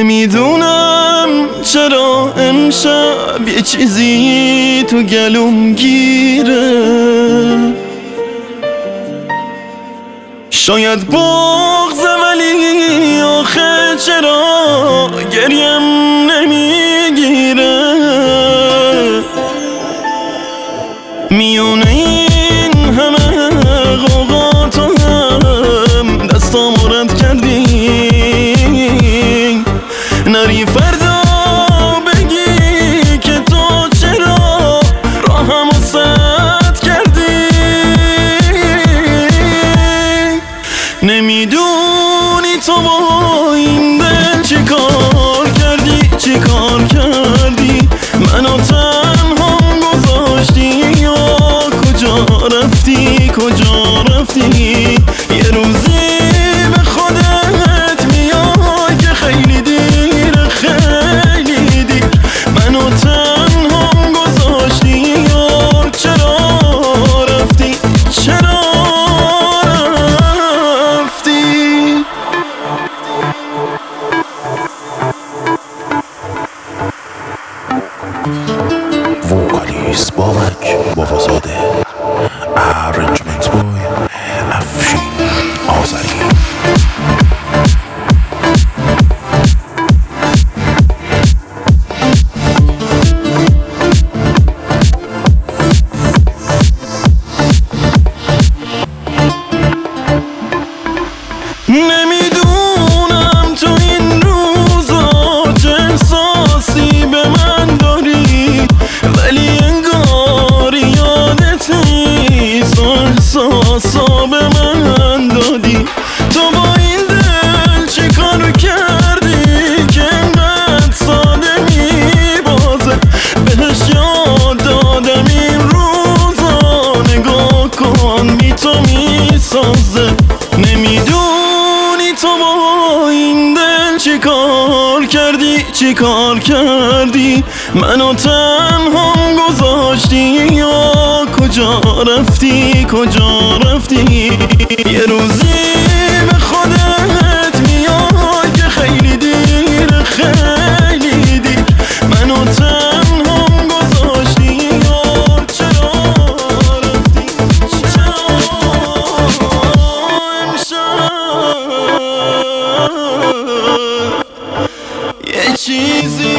نمیدونم چرا امشب یه چیزی تو گلوم گیره، شاید بغضه ولی آخه چرا گریم نمیگیره. میونه این همه غوغا تو هم دستام رد کردی، نری فردا بگی که تو چرا راهمو سد کردی. نمیدونی تو با این دل چی کار کردی، چی کار کردی، منو تنها گذاشتی یا کجا رفتی، کجا رفتی. یه روزی به خودت میای که خیلی دیر، خیلی دیر منو تنها گذاشتی یا چرا رفتی، چرا رفتی. وکالیست بابک بابازاده، ارنجمنت بوی افشین آذری. نمیدونم تو این روزا چه احساسی به من داری، ولی انگار یادت نیست احساسا به من دادی. تو با این دل چی کارو کردی که انقدر ساده میبازه، بهش یاد دادم این روزا نگاه کن بی تو میسازه. نمیدونی تو با این دل چی کار کردی، چی کار کردی، منو تنها گذاشتی یا کجا رفتی، کجا رفتی. یه روزی به خودت میای که خیلی دیر، خیلی دیر منو تنها گذاشتی یا چرا رفتی، چرا امشب یه چیزی